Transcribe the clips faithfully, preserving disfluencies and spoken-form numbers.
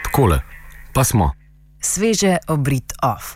Takole, pa smo. Sveže obrit off.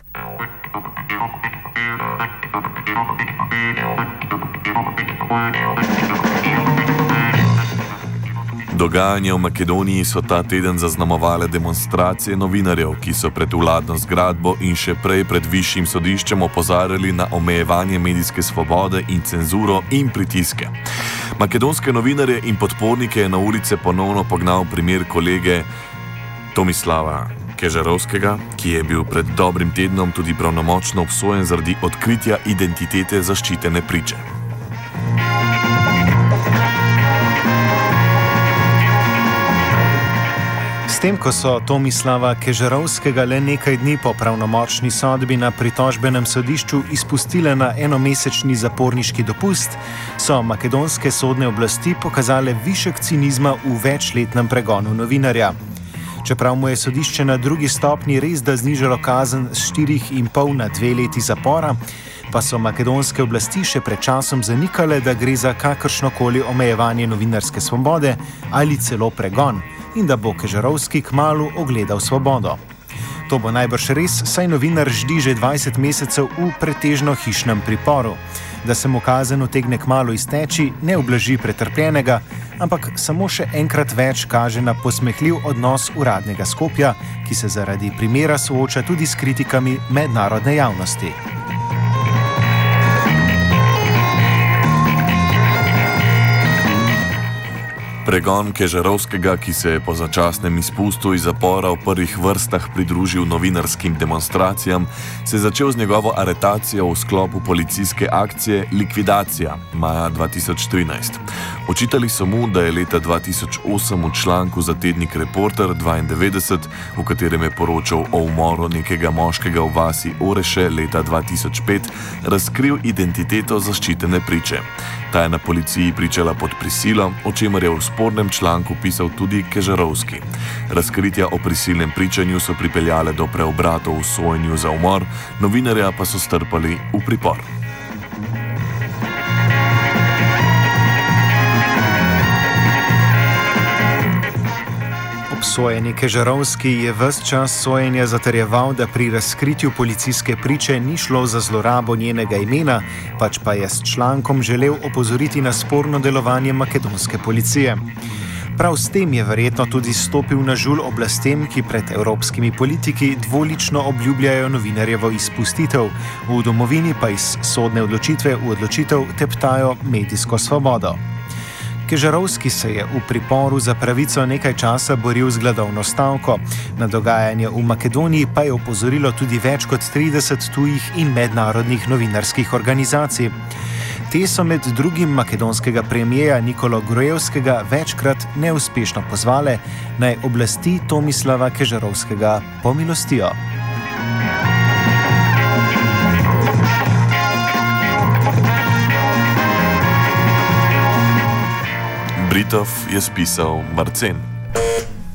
Dogajanje v Makedoniji so ta teden zaznamovale demonstracije novinarjev, ki so pred vladno zgradbo in še prej pred višjim sodiščem opozarjali na omejevanje medijske svobode in cenzuro in pritiske. Makedonske novinarje in podpornike je na ulice ponovno pognal primer kolege Tomislava Kežarovskega, ki je bil pred dobrim tednom tudi pravnomočno obsojen zaradi odkritja identitete zaščitene priče. S tem, ko so Tomislava Kežarovskega le nekaj dni po pravnomočni sodbi na pritožbenem sodišču izpustile na enomesečni zaporniški dopust, so makedonske sodne oblasti pokazale višek cinizma v večletnem pregonu novinarja. Čeprav mu je sodišče na drugi stopnji res da znižalo kazen s štirih in pol na dve leti zapora, pa so makedonske oblasti še pred časom zanikale, da gre za kakršnokoli omejevanje novinarske svobode ali celo pregon in da bo Kežarovski kmalu ogledal svobodo. To bo najbrž res, saj novinar ždi že dvajset mesecev v pretežno hišnem priporu. Da se mu kazen utegne kmalu izteči, ne ublaži pretrpljenega, ampak samo še enkrat več kaže na posmehljiv odnos uradnega Skopja, ki se zaradi primera sooča tudi s kritikami mednarodne javnosti. Pregon Kežarovskega, ki se je po začasnem izpustu iz zapora v prvih vrstah pridružil novinarskim demonstracijam, se je začel z njegovo aretacijo v sklopu policijske akcije Likvidacija maja dva tisoč trinajst. Očitali so mu, da je leta dva tisoč osem v članku za tednik Reporter dvaindevetdeset, v katerem je poročal o umoru nekega moškega v vasi Oreše leta dva tisoč pet, razkril identiteto zaščitene priče. Ta je na policiji pričala pod prisilo, o čemer je v spornem članku pisal tudi Kežarovski. Razkritja o prisilnem pričanju so pripeljale do preobratov v sojenju za umor, novinarja pa so strpali v pripor. Obsojeni Kežarovski je ves čas sojenja zatrjeval, da pri razkritju policijske priče ni šlo za zlorabo njenega imena, pač pa je s člankom želel opozoriti na sporno delovanje makedonske policije. Prav s tem je verjetno tudi stopil na žulj oblastem, ki pred evropskimi politiki dvolično obljubljajo novinarjevo izpustitev, v domovini pa iz sodne odločitve v odločitev teptajo medijsko svobodo. Kežarovski se je v priporu za pravico nekaj časa boril z gladovno stavko. Na dogajanje v Makedoniji pa je opozorilo tudi več kot trideset tujih in mednarodnih novinarskih organizacij. Te so med drugim makedonskega premijeja Nikolo Grojevskega večkrat neuspešno pozvale, naj oblasti Tomislava Kežarovskega pomilostijo. Britov je spisal Marcen.